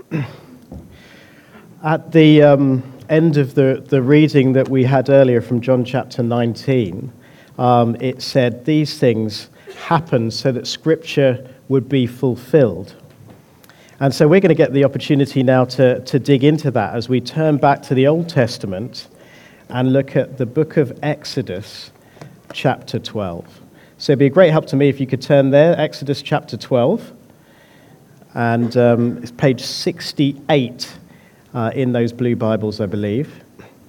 At the end of the reading that we had earlier from John chapter 19, it said these things happened so that Scripture would be fulfilled. And so we're going to get the opportunity now to dig into that as we turn back to the Old Testament and look at the book of Exodus chapter 12. So it'd be a great help to me if you could turn there, Exodus chapter 12. And it's page 68 in those blue Bibles, I believe.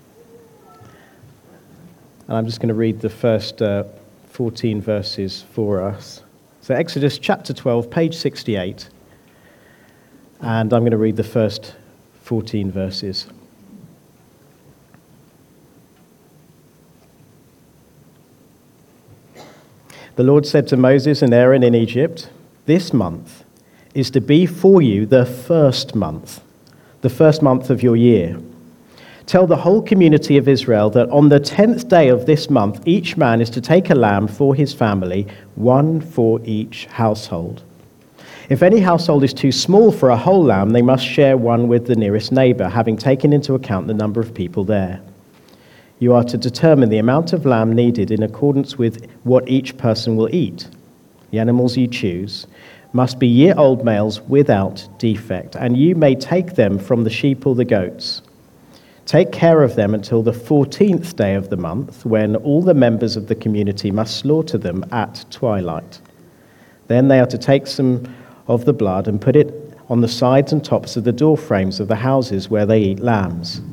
And I'm just going to read the first 14 verses for us. So Exodus chapter 12, page 68. And I'm going to read the first 14 verses. The Lord said to Moses and Aaron in Egypt, "This month is to be for you the first month of your year. Tell the whole community of Israel that on the 10th day of this month, each man is to take a lamb for his family, one for each household. If any household is too small for a whole lamb, they must share one with the nearest neighbor, having taken into account the number of people there. You are to determine the amount of lamb needed in accordance with what each person will eat. The animals you choose must be year-old males without defect, and you may take them from the sheep or the goats. Take care of them until the 14th day of the month, when all the members of the community must slaughter them at twilight. Then they are to take some of the blood and put it on the sides and tops of the door frames of the houses where they eat lambs.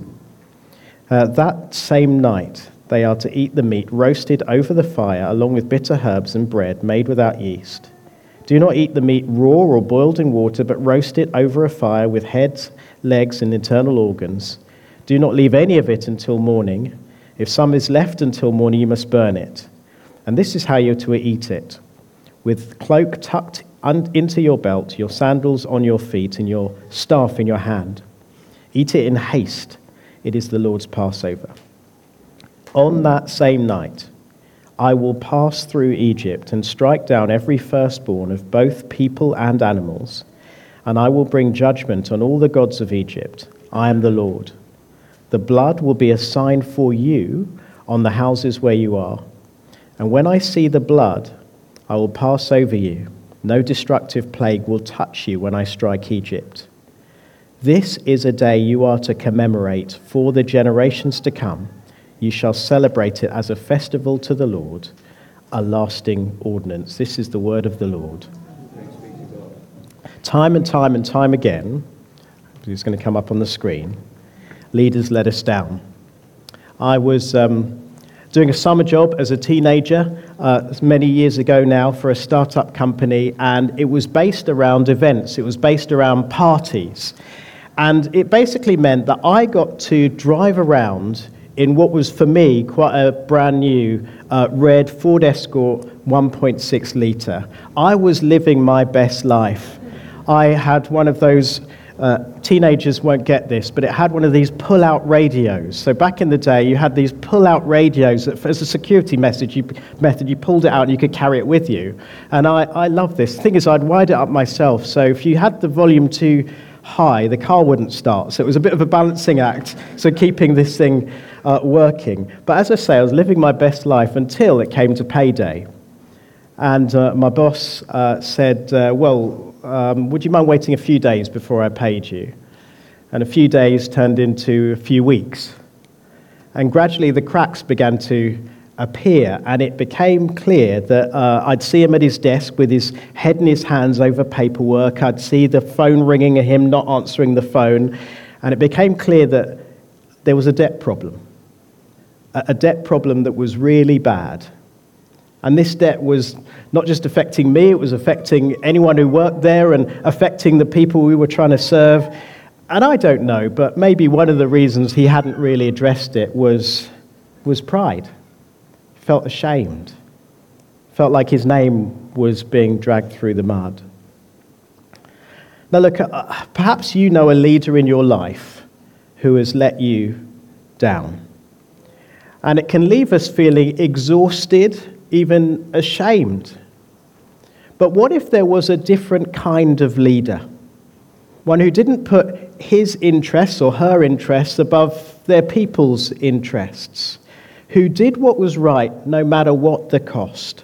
That same night they are to eat the meat roasted over the fire, along with bitter herbs and bread made without yeast. Do not eat the meat raw or boiled in water, but roast it over a fire with heads, legs, and internal organs. Do not leave any of it until morning. If some is left until morning, you must burn it. And this is how you're to eat it: with cloak tucked into your belt, your sandals on your feet, and your staff in your hand. Eat it in haste. It is the Lord's Passover. On that same night, I will pass through Egypt and strike down every firstborn of both people and animals, and I will bring judgment on all the gods of Egypt. I am the Lord. The blood will be a sign for you on the houses where you are. And when I see the blood, I will pass over you. No destructive plague will touch you when I strike Egypt. This is a day you are to commemorate for the generations to come. You shall celebrate it as a festival to the Lord, a lasting ordinance." This is the word of the Lord. Time and time again, it's going to come up on the screen, leaders let us down. I was doing a summer job as a teenager many years ago now for a startup company, and it was based around events. It was based around parties. And it basically meant that I got to drive around in what was, for me, quite a brand new red Ford Escort 1.6 litre. I was living my best life. I had one of those, teenagers won't get this, but it had one of these pull-out radios. So back in the day, you had these pull-out radios that, as a security method, you pulled it out and you could carry it with you. And I love this. The thing is, I'd wired it up myself, so if you had the volume too high, the car wouldn't start. So it was a bit of a balancing act, so keeping this thing working. But as I say, I was living my best life until it came to payday. And my boss said, would you mind waiting a few days before I paid you? And a few days turned into a few weeks. And gradually the cracks began to appear, and it became clear that I'd see him at his desk with his head in his hands over paperwork. I'd see the phone ringing and him not answering the phone. And it became clear that there was a debt problem. A debt problem that was really bad. And this debt was not just affecting me, it was affecting anyone who worked there and affecting the people we were trying to serve. And I don't know, but maybe one of the reasons he hadn't really addressed it was pride. Felt ashamed. Felt like his name was being dragged through the mud. Now look, perhaps you know a leader in your life who has let you down. And it can leave us feeling exhausted, even ashamed. But what if there was a different kind of leader? one who didn't put his interests or her interests above their people's interests, who did what was right no matter what the cost.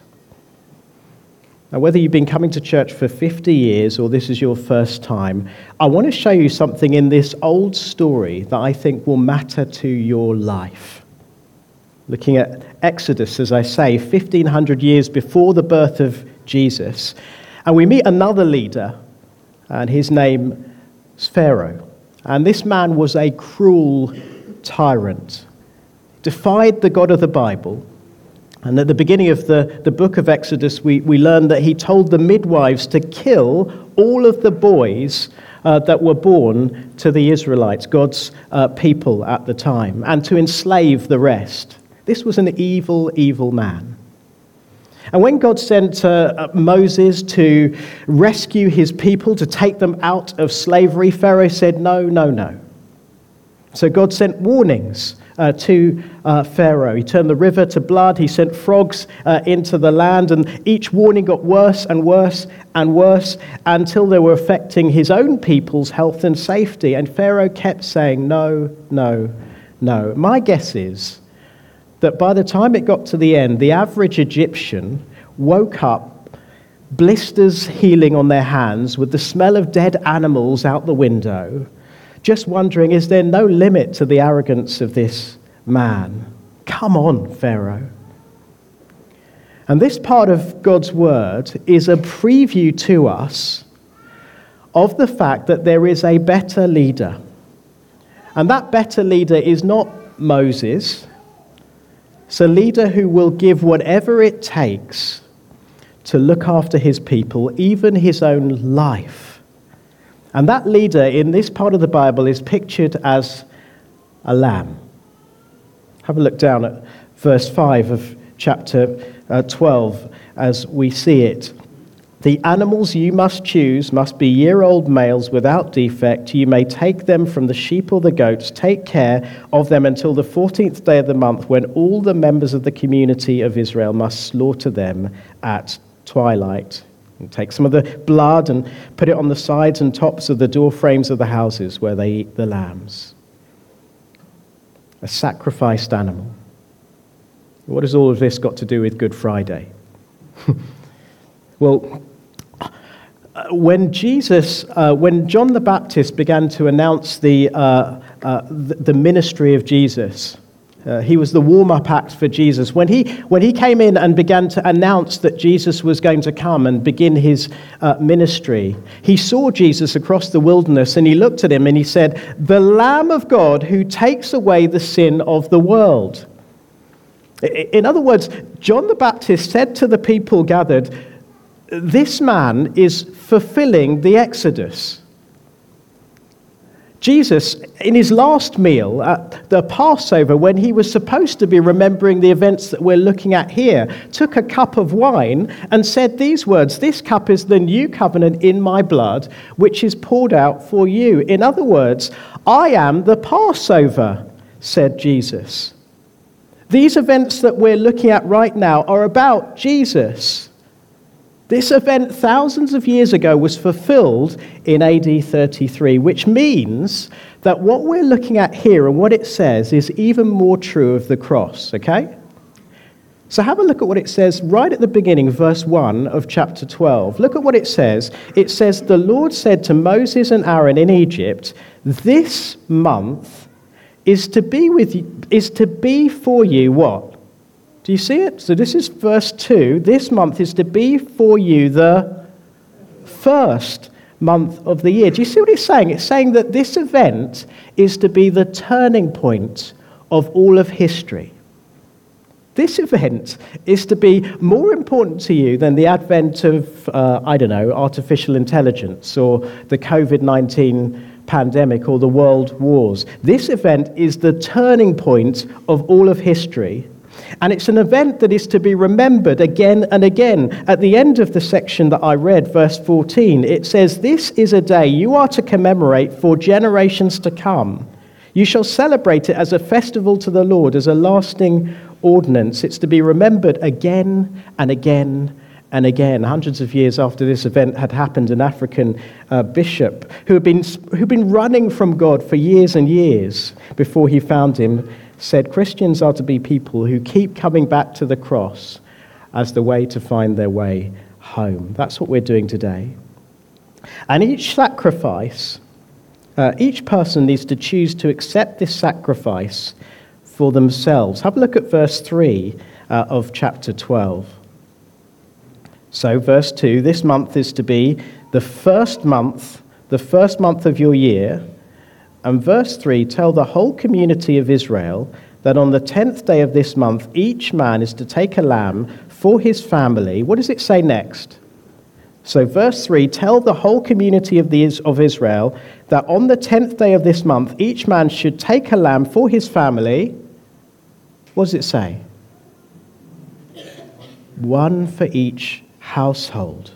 Now, whether you've been coming to church for 50 years or this is your first time, I want to show you something in this old story that I think will matter to your life. Looking at Exodus, as I say, 1,500 years before the birth of Jesus, and we meet another leader, and his name is Pharaoh. And this man was a cruel tyrant, defied the God of the Bible. And at the beginning of the book of Exodus, we learn that he told the midwives to kill all of the boys that were born to the Israelites, God's people at the time, and to enslave the rest. This was an evil, evil man. And when God sent Moses to rescue his people, to take them out of slavery, Pharaoh said, no, no, no. So God sent warnings to Pharaoh. He turned the river to blood. He sent frogs into the land. And each warning got worse and worse and worse until they were affecting his own people's health and safety. And Pharaoh kept saying, no, no, no. My guess is that by the time it got to the end, the average Egyptian woke up, blisters healing on their hands, with the smell of dead animals out the window, just wondering, is there no limit to the arrogance of this man? Come on, Pharaoh. And this part of God's word is a preview to us of the fact that there is a better leader. And that better leader is not Moses. It's a leader who will give whatever it takes to look after his people, even his own life. And that leader in this part of the Bible is pictured as a lamb. Have a look down at verse 5 of chapter 12 as we see it. The animals you must choose must be year-old males without defect. You may take them from the sheep or the goats. Take care of them until the 14th day of the month, when all the members of the community of Israel must slaughter them at twilight. And take some of the blood and put it on the sides and tops of the door frames of the houses where they eat the lambs. A sacrificed animal. What has all of this got to do with Good Friday? Well, when John the Baptist began to announce the ministry of Jesus, he was the warm-up act for Jesus. When he came in and began to announce that Jesus was going to come and begin his ministry, he saw Jesus across the wilderness and he looked at him and he said, "The Lamb of God who takes away the sin of the world." In other words, John the Baptist said to the people gathered, this man is fulfilling the Exodus. Jesus, in his last meal at the Passover, when he was supposed to be remembering the events that we're looking at here, took a cup of wine and said these words, "This cup is the new covenant in my blood, which is poured out for you." In other words, I am the Passover, said Jesus. These events that we're looking at right now are about Jesus. This event thousands of years ago was fulfilled in AD 33, which means that what we're looking at here and what it says is even more true of the cross, okay? So have a look at what it says right at the beginning, verse 1 of chapter 12. Look at what it says. It says, "The Lord said to Moses and Aaron in Egypt, 'This month is to be for you what?'" Do you see it? So this is verse 2. "This month is to be for you the first month of the year." Do you see what it's saying? It's saying that this event is to be the turning point of all of history. This event is to be more important to you than the advent of, artificial intelligence or the COVID-19 pandemic or the world wars. This event is the turning point of all of history. And it's an event that is to be remembered again and again. At the end of the section that I read, verse 14, it says, "This is a day you are to commemorate for generations to come. You shall celebrate it as a festival to the Lord, as a lasting ordinance." It's to be remembered again and again and again. Hundreds of years after this event had happened, an African bishop who'd been running from God for years and years before he found him said Christians are to be people who keep coming back to the cross as the way to find their way home. That's what we're doing today. And each sacrifice, each person needs to choose to accept this sacrifice for themselves. Have a look at verse 3 of chapter 12. So verse 2, this month is to be the first month of your year. And verse 3, tell the whole community of Israel that on the 10th day of this month, each man is to take a lamb for his family. What does it say next? So verse 3, tell the whole community of Israel that on the 10th day of this month, each man should take a lamb for his family. What does it say? One for each household.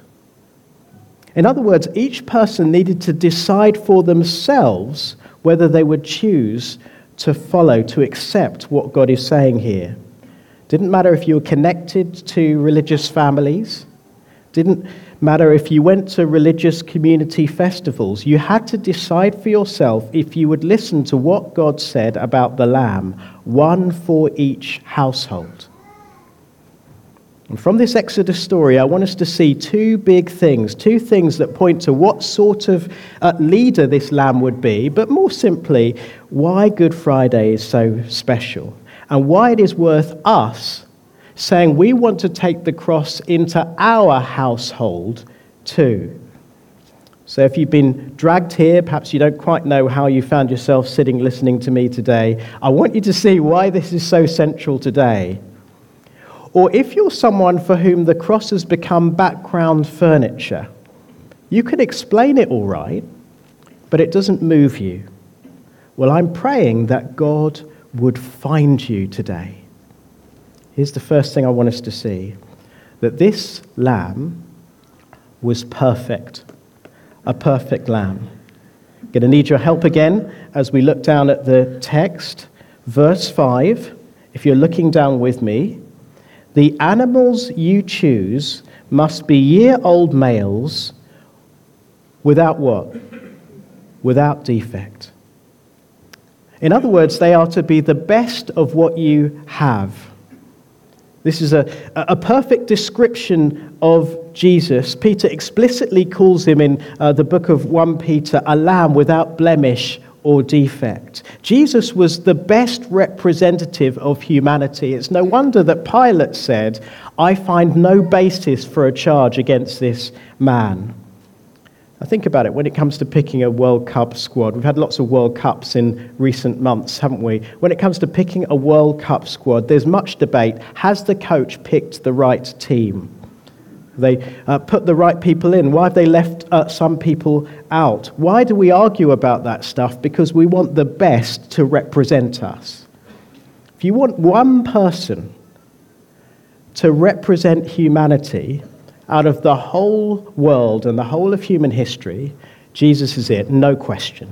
In other words, each person needed to decide for themselves whether they would choose to follow, to accept what God is saying here. Didn't matter if you were connected to religious families. Didn't matter if you went to religious community festivals. You had to decide for yourself if you would listen to what God said about the lamb, one for each household. And from this Exodus story, I want us to see two things that point to what sort of leader this lamb would be, but more simply, why Good Friday is so special and why it is worth us saying we want to take the cross into our household too. So if you've been dragged here, perhaps you don't quite know how you found yourself sitting listening to me today, I want you to see why this is so central today. Or if you're someone for whom the cross has become background furniture, you can explain it all right, but it doesn't move you. Well, I'm praying that God would find you today. Here's the first thing I want us to see, that this lamb was perfect, a perfect lamb. I'm going to need your help again as we look down at the text. Verse 5, if you're looking down with me, the animals you choose must be year-old males without what? Without defect. In other words, they are to be the best of what you have. This is a perfect description of Jesus. Peter explicitly calls him in the book of 1 Peter a lamb without blemish or defect. Jesus was the best representative of humanity. It's no wonder that Pilate said, I find no basis for a charge against this man. Now think about it, when it comes to picking a World Cup squad, we've had lots of World Cups in recent months, haven't we? When it comes to picking a World Cup squad, there's much debate. Has the coach picked the right team? They put the right people in. Why have they left some people out? Why do we argue about that stuff? Because we want the best to represent us. If you want one person to represent humanity out of the whole world and the whole of human history, Jesus is it, no question.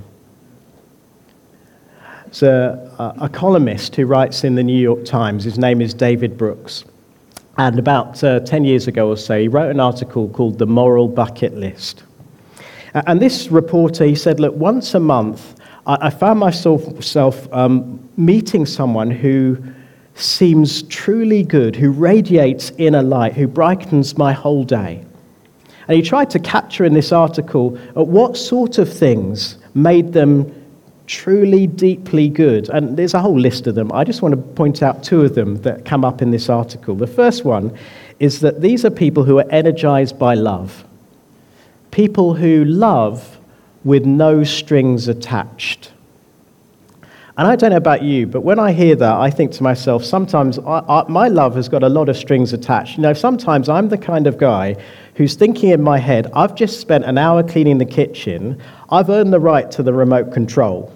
There's a columnist who writes in the New York Times. His name is David Brooks. And about 10 years ago or so, he wrote an article called The Moral Bucket List. And this reporter, he said, look, once a month, I found myself meeting someone who seems truly good, who radiates inner light, who brightens my whole day. And he tried to capture in this article what sort of things made them truly, deeply good. And there's a whole list of them. I just want to point out two of them that come up in this article. The first one is that these are people who are energized by love. People who love with no strings attached. And I don't know about you, but when I hear that, I think to myself, sometimes my love has got a lot of strings attached. You know, sometimes I'm the kind of guy who's thinking in my head, I've just spent an hour cleaning the kitchen, I've earned the right to the remote control.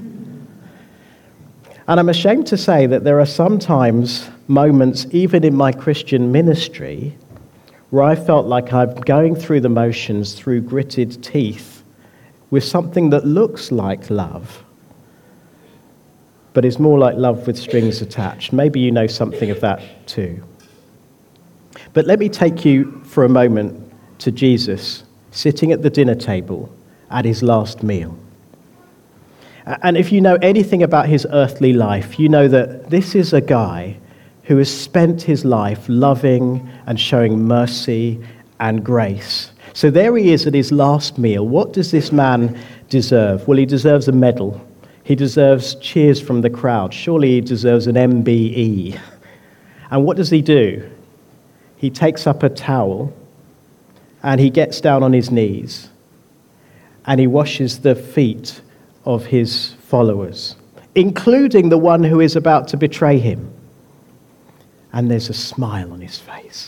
And I'm ashamed to say that there are sometimes moments, even in my Christian ministry, where I felt like I'm going through the motions through gritted teeth with something that looks like love, but is more like love with strings attached. Maybe you know something of that too. But let me take you for a moment to Jesus sitting at the dinner table at his last meal. And if you know anything about his earthly life, you know that this is a guy who has spent his life loving and showing mercy and grace. So there he is at his last meal. What does this man deserve? Well, he deserves a medal. He deserves cheers from the crowd. Surely he deserves an MBE. And what does he do? He takes up a towel and he gets down on his knees and he washes the feet of his followers, including the one who is about to betray him. And there's a smile on his face.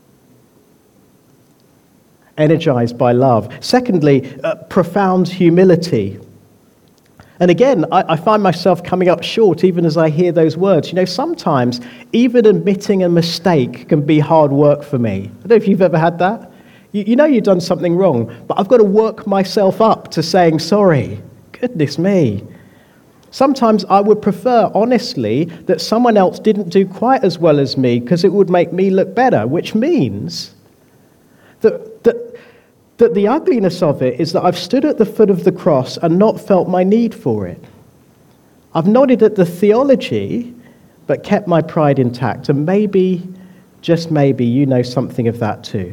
Energized by love. Secondly, profound humility. And again, I find myself coming up short even as I hear those words. You know, sometimes even admitting a mistake can be hard work for me. I don't know if you've ever had that. You know you've done something wrong, but I've got to work myself up to saying sorry. Goodness me. Sometimes I would prefer, honestly, that someone else didn't do quite as well as me because it would make me look better, which means that the ugliness of it is that I've stood at the foot of the cross and not felt my need for it. I've nodded at the theology, but kept my pride intact. And maybe, just maybe, you know something of that too.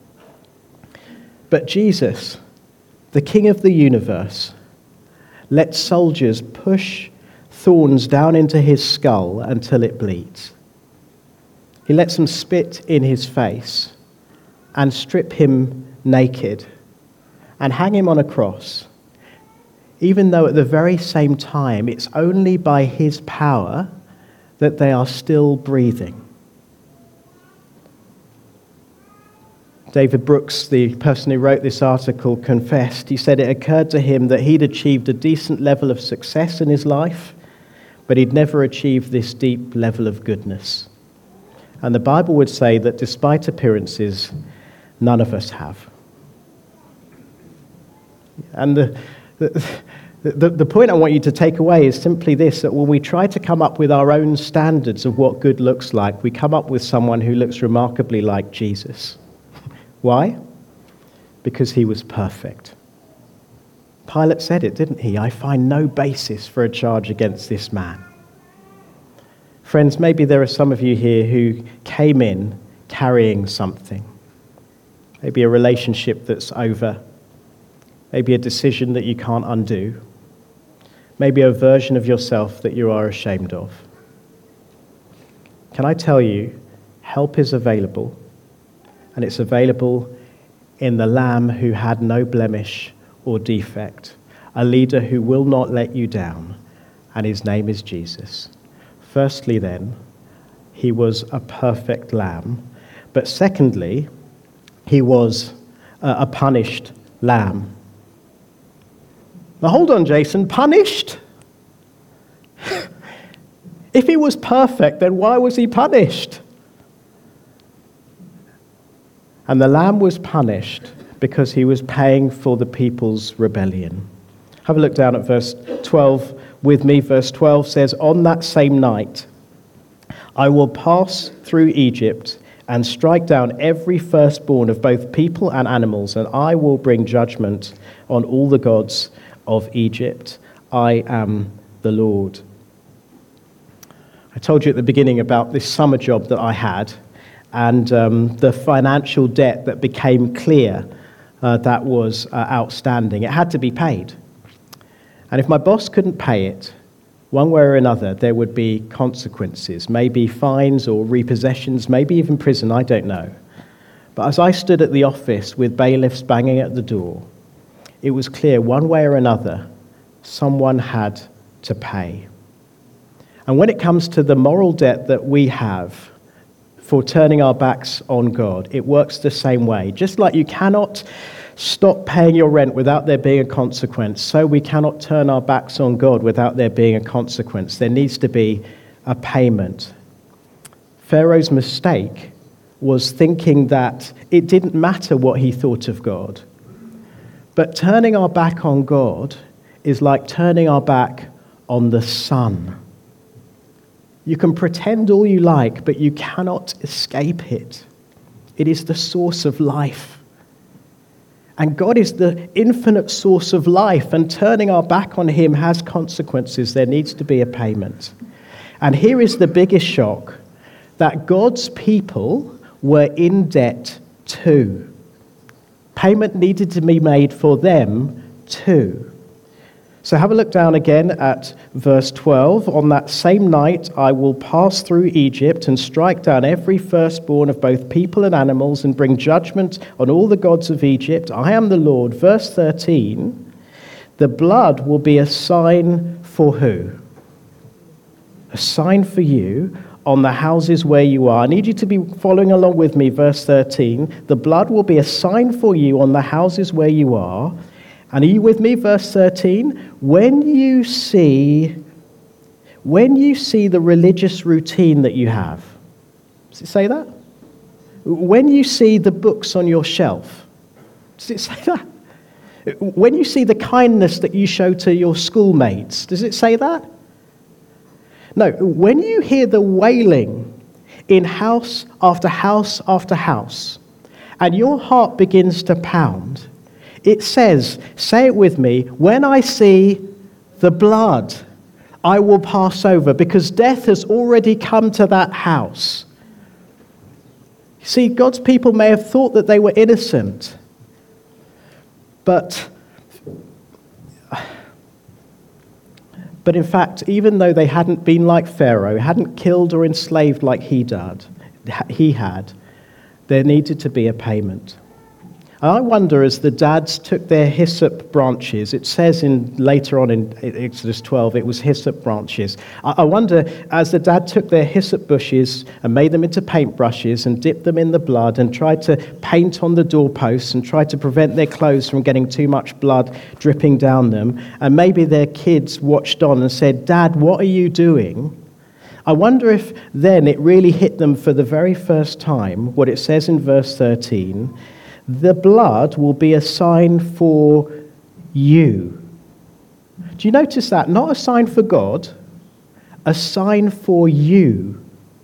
But Jesus, the King of the universe, let soldiers push thorns down into his skull until it bleeds. He lets them spit in his face and strip him naked and hang him on a cross, even though at the very same time it's only by his power that they are still breathing. David Brooks, the person who wrote this article, confessed. He said it occurred to him that he'd achieved a decent level of success in his life, but he'd never achieved this deep level of goodness. And the Bible would say that despite appearances, none of us have. And the point I want you to take away is simply this, that when we try to come up with our own standards of what good looks like, we come up with someone who looks remarkably like Jesus. Why? Because he was perfect. Pilate said it, didn't he? I find no basis for a charge against this man. Friends, maybe there are some of you here who came in carrying something. Maybe a relationship that's over. Maybe a decision that you can't undo. Maybe a version of yourself that you are ashamed of. Can I tell you, help is available. And it's available in the Lamb who had no blemish or defect, a leader who will not let you down, and his name is Jesus. Firstly, then, he was a perfect lamb, but secondly, he was a punished lamb. Now, hold on, Jason, punished? If he was perfect, then why was he punished? And the lamb was punished because he was paying for the people's rebellion. Have a look down at verse 12 with me. Verse 12 says, "On that same night, I will pass through Egypt and strike down every firstborn of both people and animals, and I will bring judgment on all the gods of Egypt. I am the Lord." I told you at the beginning about this summer job that I had, and the financial debt that became clear that was outstanding. It had to be paid. And if my boss couldn't pay it, one way or another, there would be consequences, maybe fines or repossessions, maybe even prison, I don't know. But as I stood at the office with bailiffs banging at the door, it was clear one way or another, someone had to pay. And when it comes to the moral debt that we have for turning our backs on God, it works the same way. Just like you cannot stop paying your rent without there being a consequence, so we cannot turn our backs on God without there being a consequence. There needs to be a payment. Pharaoh's mistake was thinking that it didn't matter what he thought of God. But turning our back on God is like turning our back on the sun. You can pretend all you like, but you cannot escape it. It is the source of life. And God is the infinite source of life, and turning our back on him has consequences. There needs to be a payment. And here is the biggest shock, that God's people were in debt too. Payment needed to be made for them too. So have a look down again at verse 12. On that same night I will pass through Egypt and strike down every firstborn of both people and animals and bring judgment on all the gods of Egypt. I am the Lord. Verse 13. The blood will be a sign for who? A sign for you on the houses where you are. I need you to be following along with me. Verse 13. The blood will be a sign for you on the houses where you are. And are you with me? Verse 13. When you see the religious routine that you have, does it say that? When you see the books on your shelf, does it say that? When you see the kindness that you show to your schoolmates, does it say that? No, when you hear the wailing in house after house after house, and your heart begins to pound, it says, say it with me, when I see the blood, I will pass over, because death has already come to that house. See, God's people may have thought that they were innocent, but in fact, even though they hadn't been like Pharaoh, hadn't killed or enslaved like he had, there needed to be a payment. And I wonder, as the dads took their hyssop branches, it says later on in Exodus 12, it was hyssop branches. I wonder, as the dad took their hyssop bushes and made them into paintbrushes and dipped them in the blood and tried to paint on the doorposts and tried to prevent their clothes from getting too much blood dripping down them, and maybe their kids watched on and said, Dad, what are you doing? I wonder if then it really hit them for the very first time, what it says in verse 13, the blood will be a sign for you. Do you notice that? Not a sign for God, a sign for you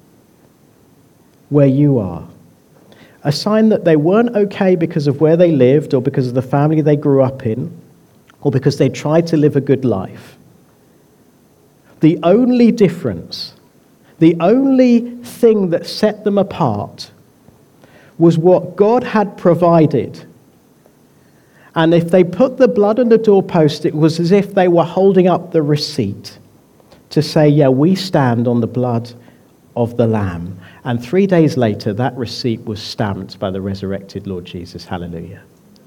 where you are. A sign that they weren't okay because of where they lived or because of the family they grew up in or because they tried to live a good life. The only difference, the only thing that set them apart was what God had provided. And if they put the blood on the doorpost, it was as if they were holding up the receipt to say, yeah, we stand on the blood of the Lamb. And 3 days later, that receipt was stamped by the resurrected Lord Jesus. Hallelujah.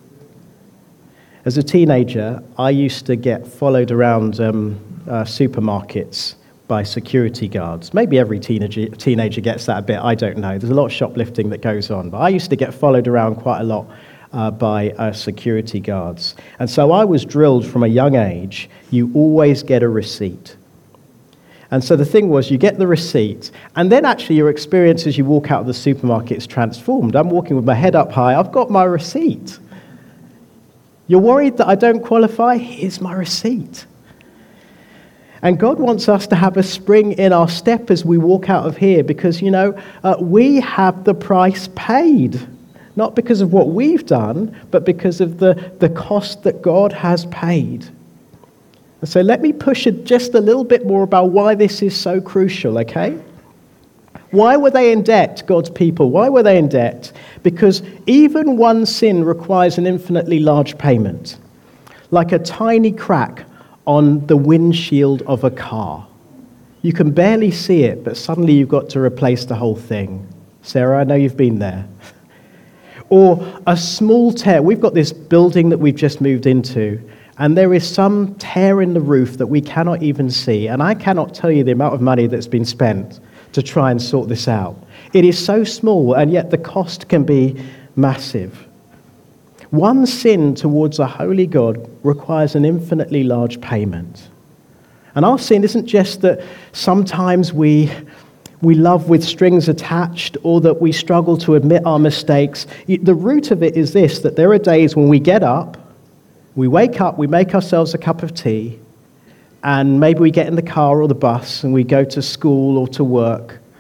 As a teenager, I used to get followed around supermarkets by security guards. Maybe every teenager gets that a bit, I don't know. There's a lot of shoplifting that goes on. But I used to get followed around quite a lot by security guards. And so I was drilled from a young age, you always get a receipt. And so the thing was, you get the receipt, and then actually your experience as you walk out of the supermarket is transformed. I'm walking with my head up high, I've got my receipt. You're worried that I don't qualify? Here's my receipt. And God wants us to have a spring in our step as we walk out of here because, we have the price paid. Not because of what we've done, but because of the cost that God has paid. And so let me push it just a little bit more about why this is so crucial, okay? Why were they in debt, God's people? Why were they in debt? Because even one sin requires an infinitely large payment. Like a tiny crack on the windshield of a car. You can barely see it, but suddenly you've got to replace the whole thing. Sarah, I know you've been there. Or a small tear. We've got this building that we've just moved into, and there is some tear in the roof that we cannot even see, and I cannot tell you the amount of money that's been spent to try and sort this out. It is so small, and yet the cost can be massive. One sin towards a holy God requires an infinitely large payment. And our sin isn't just that sometimes we love with strings attached or that we struggle to admit our mistakes. The root of it is this, that there are days when we get up, we wake up, we make ourselves a cup of tea, and maybe we get in the car or the bus and we go to school or to work.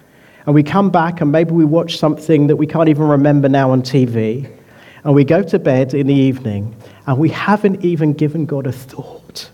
And we come back and maybe we watch something that we can't even remember now on TV. And we go to bed in the evening and we haven't even given God a thought.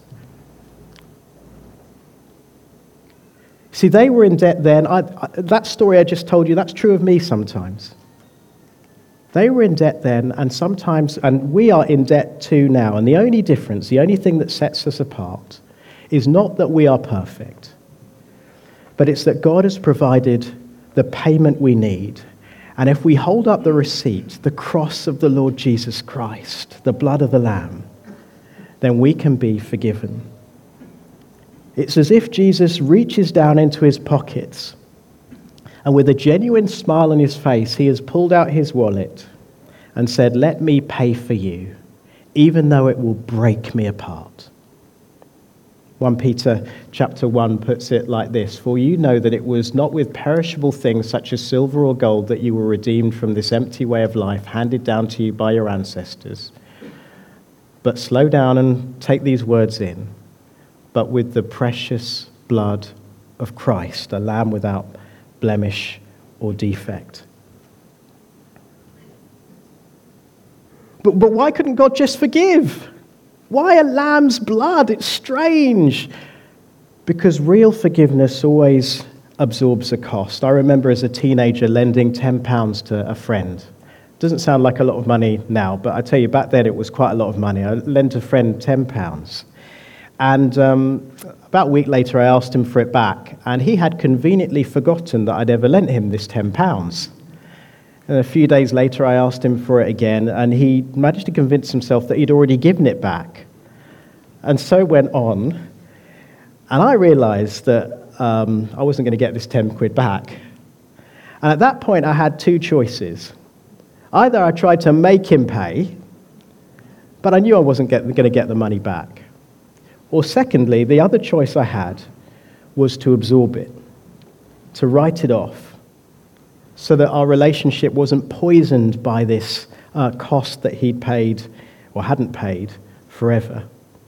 See, they were in debt then. That story I just told you, that's true of me sometimes. They were in debt then, and we are in debt too now. And the only difference, the only thing that sets us apart, is not that we are perfect, but it's that God has provided the payment we need. And if we hold up the receipt, the cross of the Lord Jesus Christ, the blood of the Lamb, then we can be forgiven. It's as if Jesus reaches down into his pockets, and with a genuine smile on his face, he has pulled out his wallet and said, "Let me pay for you, even though it will break me apart." 1 Peter chapter 1 puts it like this: "For you know that it was not with perishable things such as silver or gold that you were redeemed from this empty way of life handed down to you by your ancestors." But slow down and take these words in. "But with the precious blood of Christ, a lamb without blemish or defect." But why couldn't God just forgive? Why a lamb's blood? It's strange. Because real forgiveness always absorbs a cost. I remember as a teenager lending £10 to a friend. Doesn't sound like a lot of money now, but I tell you, back then it was quite a lot of money. I lent a friend £10. And about a week later, I asked him for it back, and he had conveniently forgotten that I'd ever lent him this £10. And a few days later, I asked him for it again, and he managed to convince himself that he'd already given it back. And so went on, and I realized that I wasn't going to get this 10 quid back. And at that point, I had two choices. Either I tried to make him pay, but I knew I wasn't going to get the money back. Or secondly, the other choice I had was to absorb it, to write it off, so that our relationship wasn't poisoned by this cost that he'd paid or hadn't paid forever.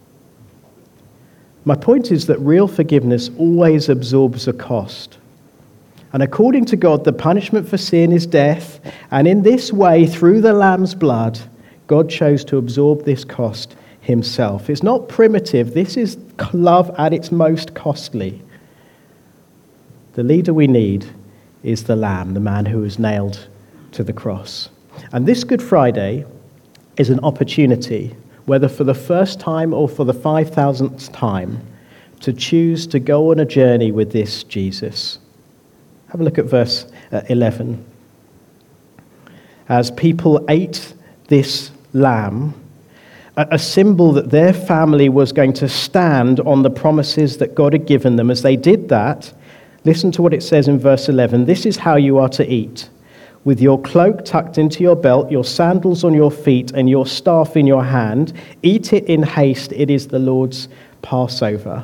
My point is that real forgiveness always absorbs a cost. And according to God, the punishment for sin is death. And in this way, through the Lamb's blood, God chose to absorb this cost himself. It's not primitive. This is love at its most costly. The leader we need is the Lamb, the man who was nailed to the cross. And this Good Friday is an opportunity, whether for the first time or for the 5,000th time, to choose to go on a journey with this Jesus. Have a look at verse 11. As people ate this lamb, a symbol that their family was going to stand on the promises that God had given them. As they did that, listen to what it says in verse 11. "This is how you are to eat. With your cloak tucked into your belt, your sandals on your feet, and your staff in your hand, eat it in haste. It is the Lord's Passover."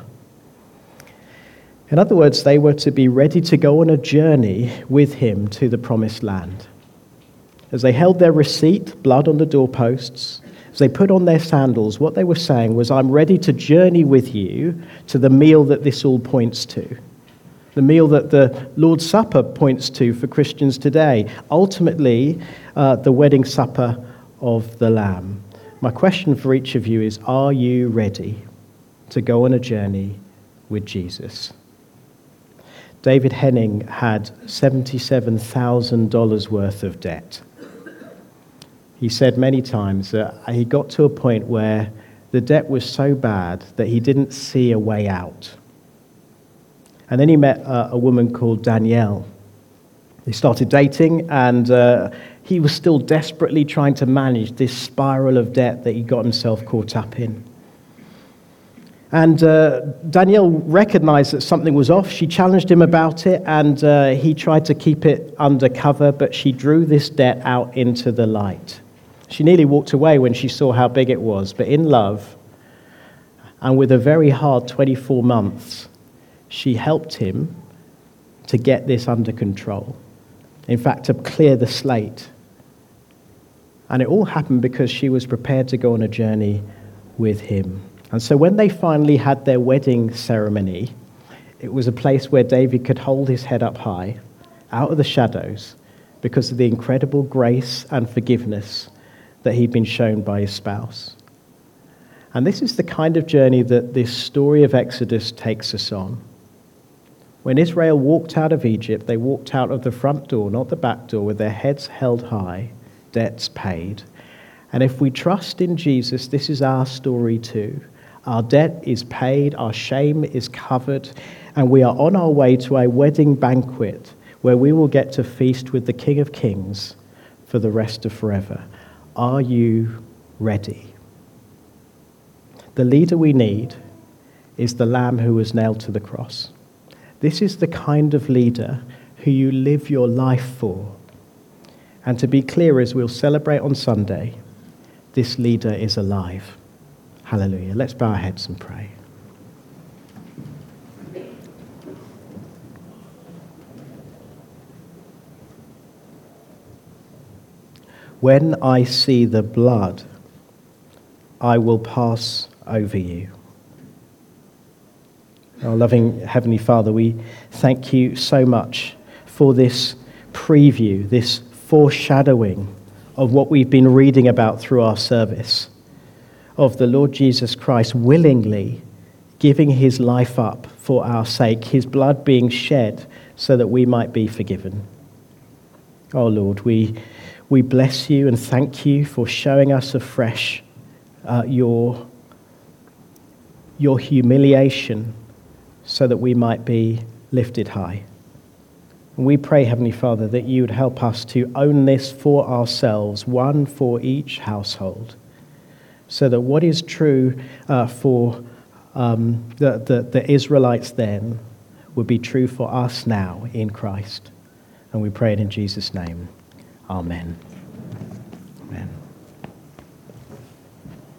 In other words, they were to be ready to go on a journey with him to the promised land. As they held their receipt, blood on the doorposts, as they put on their sandals, what they were saying was, "I'm ready to journey with you to the meal that this all points to." The meal that the Lord's Supper points to for Christians today. Ultimately, the wedding supper of the Lamb. My question for each of you is, are you ready to go on a journey with Jesus? David Henning had $77,000 worth of debt. He said many times that he got to a point where the debt was so bad that he didn't see a way out. And then he met a woman called Danielle. They started dating, and he was still desperately trying to manage this spiral of debt that he got himself caught up in. And Danielle recognized that something was off. She challenged him about it, and he tried to keep it undercover, but she drew this debt out into the light. She nearly walked away when she saw how big it was, but in love, and with a very hard 24 months, she helped him to get this under control. In fact, to clear the slate. And it all happened because she was prepared to go on a journey with him. And so when they finally had their wedding ceremony, it was a place where David could hold his head up high out of the shadows because of the incredible grace and forgiveness that he'd been shown by his spouse. And this is the kind of journey that this story of Exodus takes us on. When Israel walked out of Egypt, they walked out of the front door, not the back door, with their heads held high, debts paid. And if we trust in Jesus, this is our story too. Our debt is paid, our shame is covered, and we are on our way to a wedding banquet where we will get to feast with the King of Kings for the rest of forever. Are you ready? The leader we need is the Lamb who was nailed to the cross. This is the kind of leader who you live your life for. And to be clear, as we'll celebrate on Sunday, this leader is alive. Hallelujah. Let's bow our heads and pray. When I see the blood, I will pass over you. Our loving Heavenly Father, we thank you so much for this preview, this foreshadowing of what we've been reading about through our service, of the Lord Jesus Christ willingly giving his life up for our sake, his blood being shed so that we might be forgiven. Oh Lord, we bless you and thank you for showing us afresh your humiliation so that we might be lifted high. And we pray, Heavenly Father, that you would help us to own this for ourselves, one for each household, so that what is true for the Israelites then would be true for us now in Christ. And we pray it in Jesus' name. Amen.